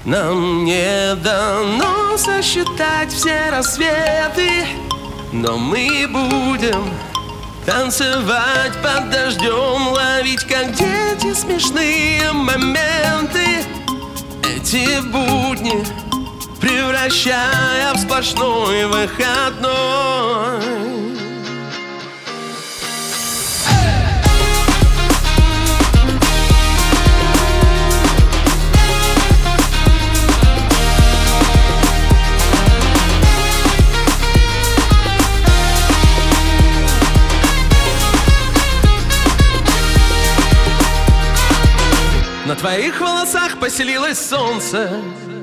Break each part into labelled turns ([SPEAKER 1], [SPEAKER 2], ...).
[SPEAKER 1] Нам не дано сосчитать все рассветы, но мы будем танцевать под дождем, ловить как дети смешные моменты, эти будни превращая в сплошной выходной. На твоих волосах поселилось солнце.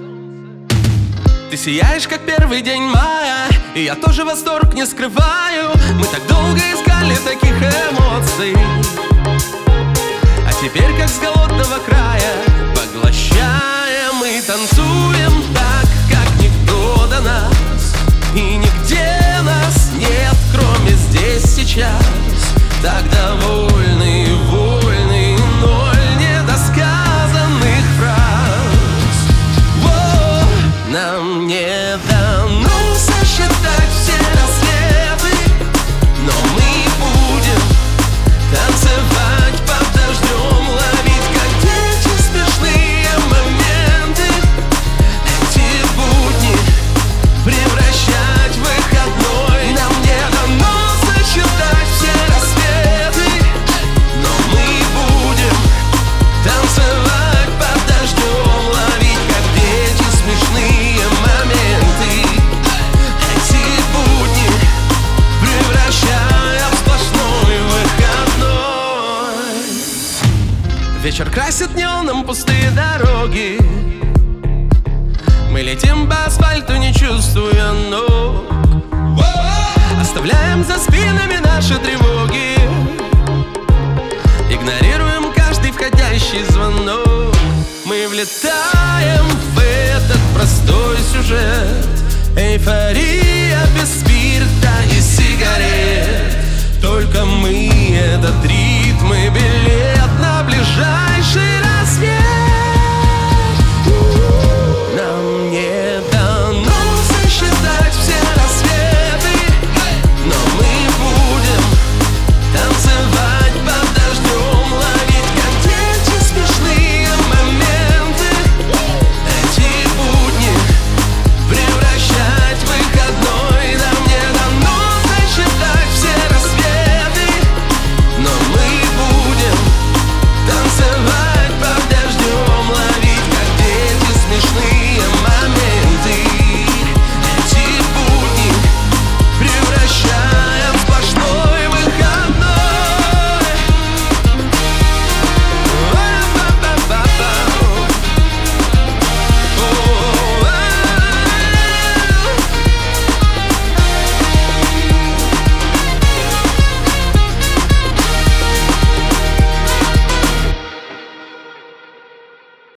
[SPEAKER 1] Ты сияешь, как первый день мая, и я тоже восторг не скрываю. Мы так долго искали таких эмоций, а теперь, как с голодного края, поглощаем и танцуем так, как никто до нас. И нигде нас нет, кроме здесь сейчас. Так довольны, вольны, ноль недосказанных фраз. Нам не дано сосчитать все рассветы, но мы будем танцевать под дождем, ловить как дети смешные моменты, эти будни превращать в выходной. Нам не дано сосчитать все рассветы, но мы будем танцевать под дождем, ловить как дети смешные моменты, эти будни превращая в сплошной выходной. Вечер красит неоном пустые дороги, мы летим по асфальту, не чувствуя ног. Оставляем за спинами наши тревоги, игнорируем каждый входящий звонок. Мы влетаем в этот простой сюжет, эйфория без спирта и сигарет. Только мы, этот ритм и билет на ближайший